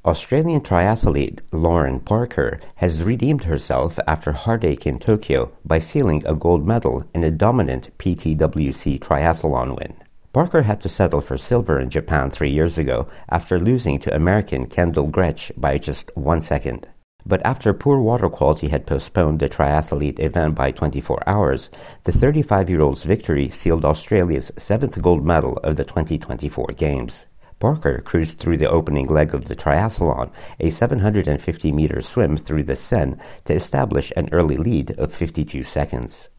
Australian triathlete Lauren Parker has redeemed herself after heartache in Tokyo by sealing a gold medal in a dominant PTWC triathlon win. Parker had to settle for silver in Japan 3 years ago after losing to American Kendall Gretsch by just 1 second. But after poor water quality had postponed the triathlete event by 24 hours, the 35-year-old's victory sealed Australia's 7th gold medal of the 2024 Games. Parker cruised through the opening leg of the triathlon, a 750-meter swim through the Seine, to establish an early lead of 52 seconds.